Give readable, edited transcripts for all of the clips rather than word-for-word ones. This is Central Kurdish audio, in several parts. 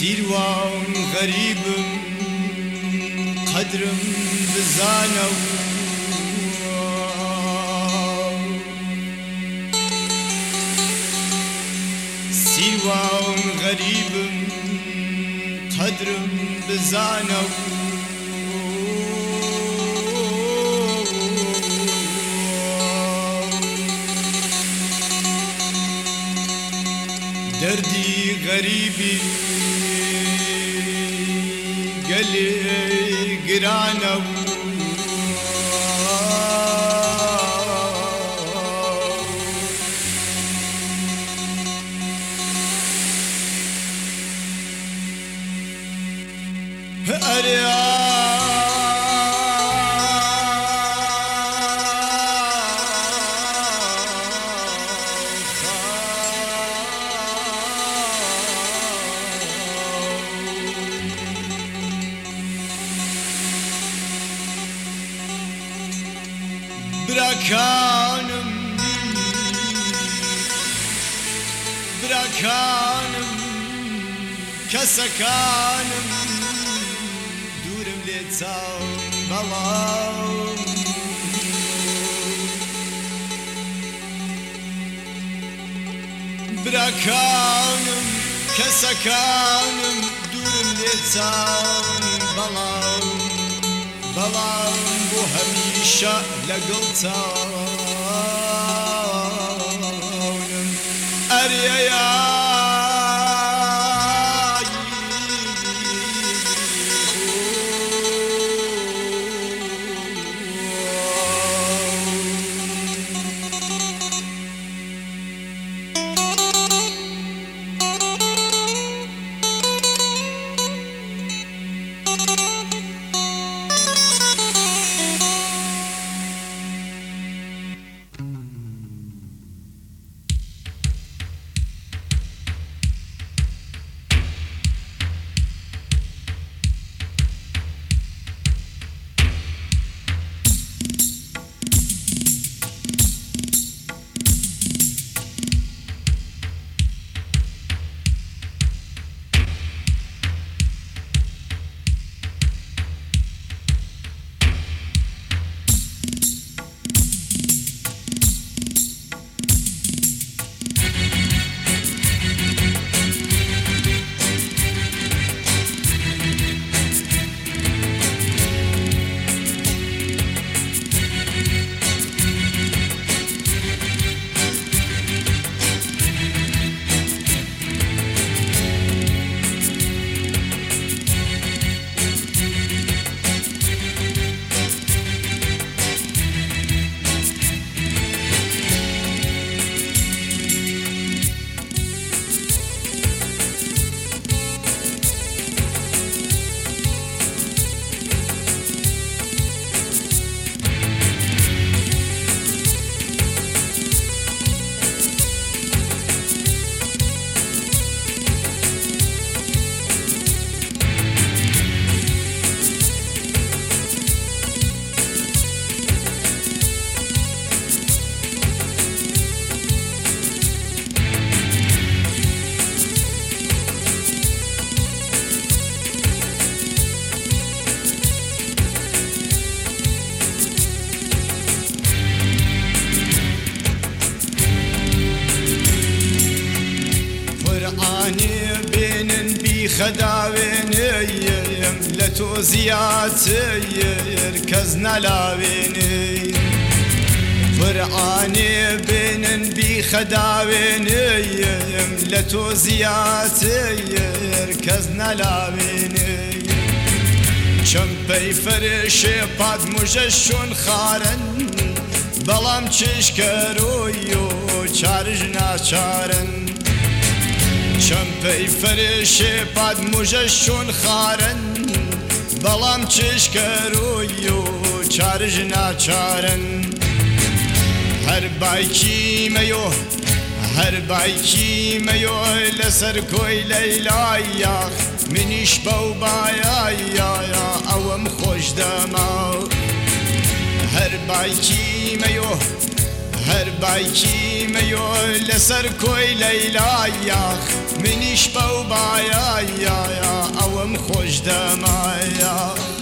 سیروان غریبم قدرم بزانە و سیروان غریبم قدرم بزانە و دردی غریبی گلی گرانە و براکانم براکانم کەسەکانم دوورم لێ چاو بەڵام براکانم کەسەکانم دوورم لێ چاو بەڵام بۆ هەمیشە لەگەڵ چاونم ئەرێیە خەداوێنێم لە تۆ زیاتر کەس نەلاوێنێ قورئانێ بێنن بی خەداوێنێم لە تۆ زیاتر کەس نەلاوێنێ چەمپەی فەرشێ پات موژە شۆن خارن بەڵام چشکەرۆی و چارژ ناچارن چەمپەی فەرشێ پات موژە شۆن خارن بەڵام چشکەرۆی و چارژ ناچارن هەر بایکی مەیۆ لەسەر کۆی لەیلایە منیش بەو بایایە ئەوەم خۆش دەما هەر بایکی مەیۆ هەر بایکی مەیۆ لەسەر کۆی لەیلایەخ منیش بەو بایایە ئەوەم خۆش دەمایە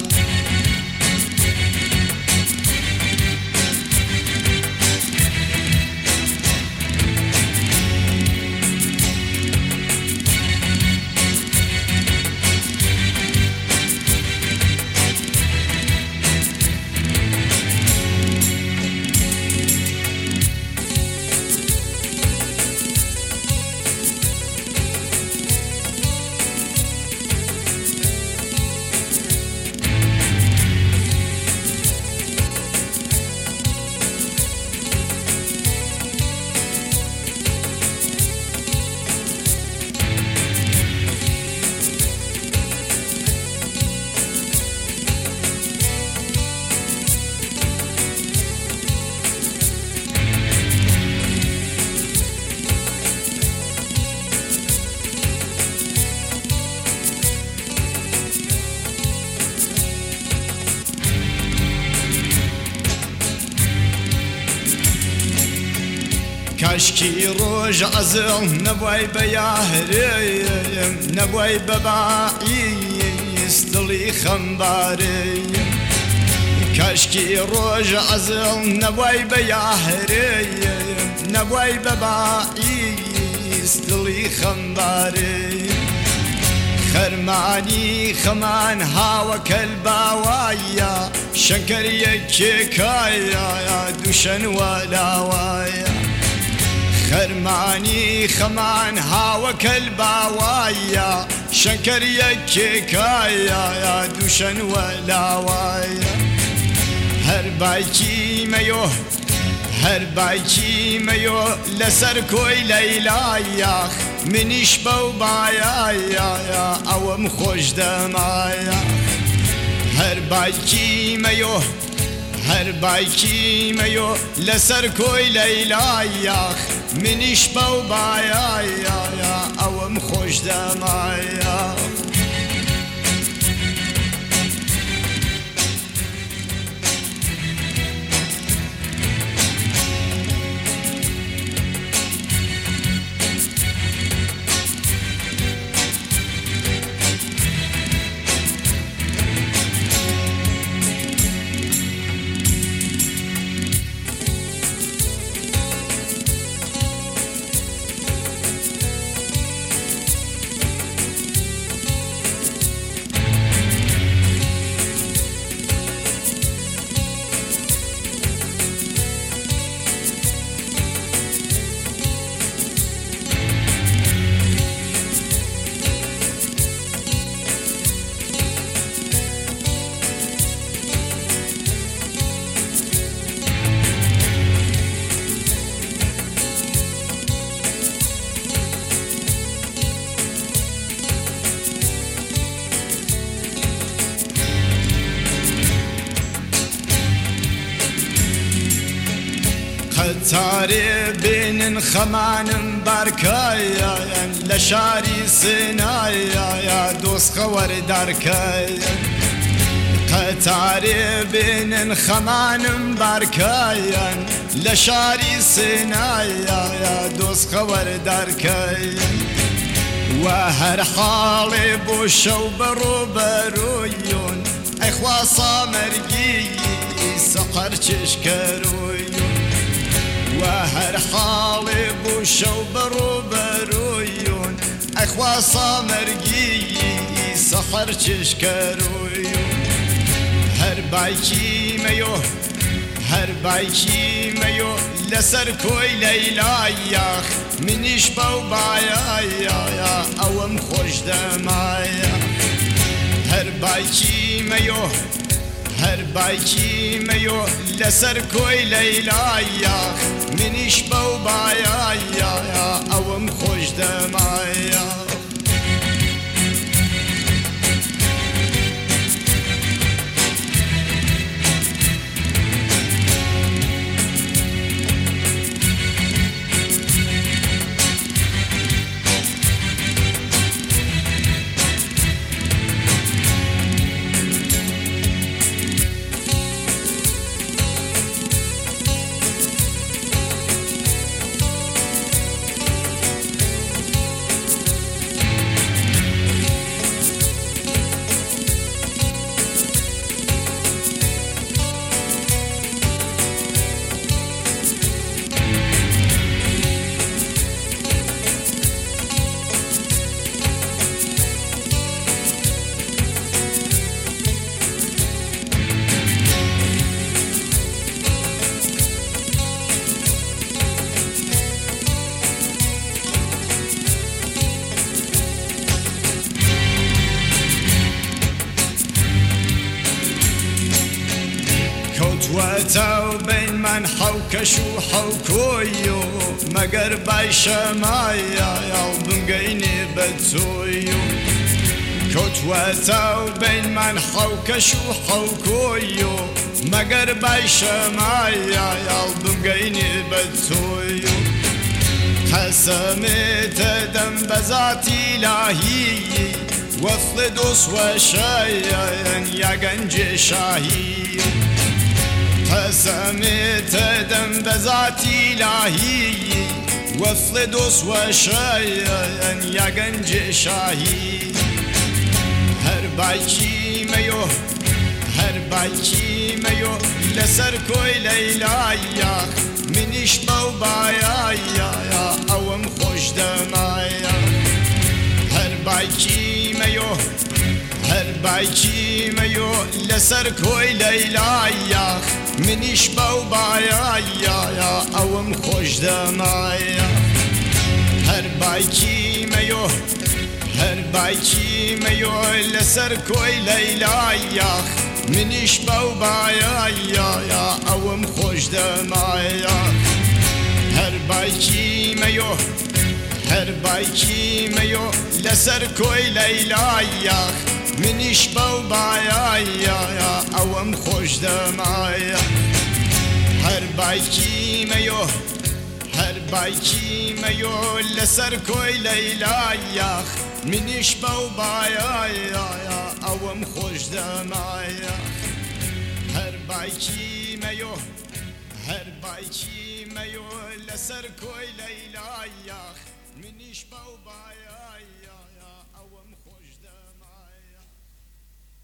کاشکی ڕۆژ عەزڵ نەبوای بە یاهرەیەم نەبوای بە باعیس دڵی خەمبارەیەم کاشکی ڕۆژ عەزڵ نەبوای بە یاهرەیەم نەبوای بە باعیس دڵی خەمبارەیەم خەرمانی خەمان هاوەکەل باوایە شەکەریەکێکایە دووشەن وەلاوایە خەرمانی خەمان هاوەکەل باوایە شەکەریەکێکایە دووشەن وەلاوایە هەر بایکی مەیۆ هەر بایکی مەیۆ لەسەر کۆی لەیلایەخ منیش بەو بایایە ئەوەم خۆش دەمایە هەر بایکی مەیۆ هەر بایکی مەیۆ لەسەر کۆی لەیلایەخ منیش بەو بایایە ئەوەم خۆش دەمایە قەتارێ بێنن خەمانم بارکایەن لە شاری سنایە دۆسخە وەردارکایەن قەتارێ بێنن خەمانم بارکایەن لە شاری سنایە دۆسخە وەردارکایەن و هەر حاڵێ بۆ شەو بەڕۆبەرۆیۆن ئەیخوا سامەرگی سەقەر چێشکەرۆیۆن و هەر حاڵێ بۆ شەو بەڕۆبەرۆیۆن ئەیخوا سامەرگی سەقەر چێشکەرۆیۆن هەر بایکی مەیۆ هەر بایکی مەیۆ لەسەر کۆی لەیلایەخ منیش بەو بایایە ئەوەم خۆش دەمایە هەر بایکی مەیۆ هەر بایکی مەیۆ لەسەر کۆی لەیلایەخ منیش بەو بایایە ئەوەم خۆش دەمایە من حوكش وحوكويو مقر بايشة مايا يا بنقيني بتويو كوتواتاو بين من حوكش وحوكويو مقر بايشة مايا يا بنقيني بتويو قسمت دم بذاتي إلهي وصل دوس وشايا يا قنج شاهي قسمت دم بذاتي إلهي وصل دوس وشايا يا قنج شاهي هر بايكي ميو هر بايكي ميو لسر كوي ليلايا منيش بايا يا اوم خوش دمايا هر بايكي ميو هر بايكي ميو لسر كوي ليلايا منيش بايا يا اوم خوش دمايا هر بايكي ميو هر بايكي ميو لسر كوي ليلايا منيش بايا يا اوم خوش دمايا هر بايكي ميو هر بايكي ميو لسر كوي ليلايا منيش بايا يا اوم خوش دمايا هر بايكي ميو هر بايكي ميو لسر كوي ليلايا منيش بايا يا اوم خوش دمايا هر بايكي ميو هر بايكي ميو لسر كوي ليلايا منيش بايا